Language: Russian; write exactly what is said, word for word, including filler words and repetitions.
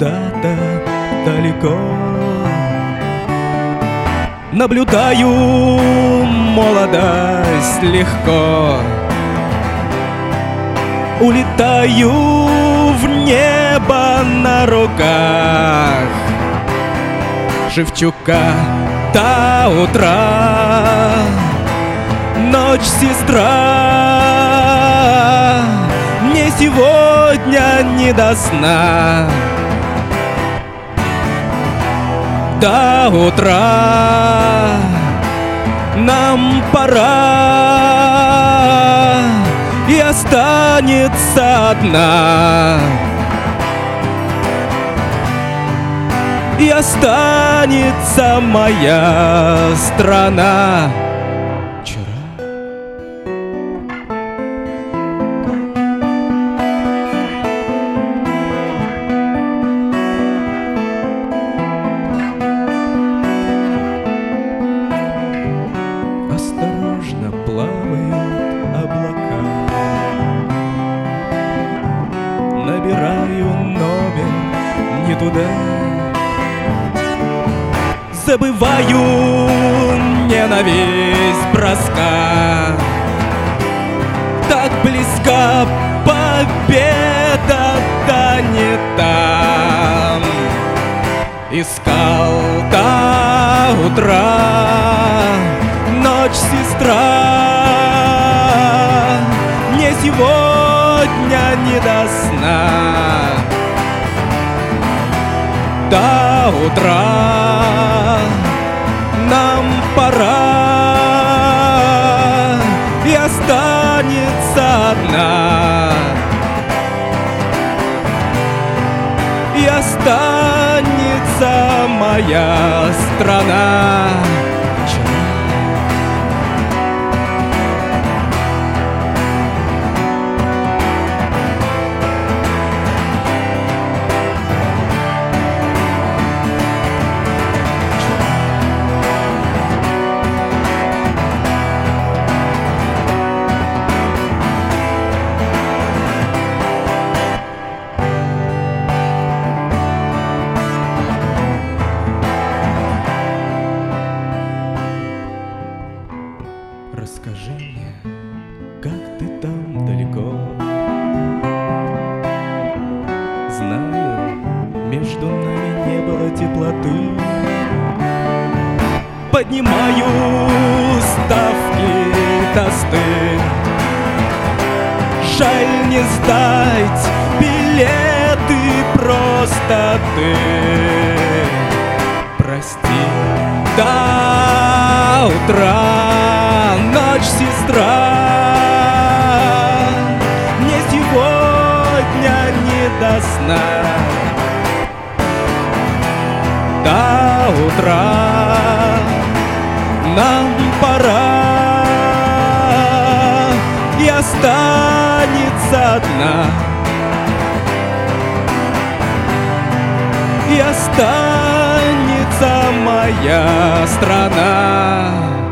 куда-то далеко. Наблюдаю молодость легко, улетаю в небо на руках Шевчука до утра. Ночь, сестра, мне сегодня не до сна. До утра нам пора, и останется одна, и останется моя страна. Осторожно плавают облака, набираю номер не туда, забываю ненависть броска. Так близка победа, да не там. Искал до утра, ночь, сестра, мне сегодня не до сна. До утра нам пора, и останется одна, и останется моя страна. Расскажи мне, как ты там далеко. Знаю, между нами не было теплоты. Поднимаю ставки, тосты. Жаль не сдать билеты, просто ты прости. До утра, ночь, сестра, мне сегодня не до сна. До утра нам пора, и останется одна, и останется моя страна.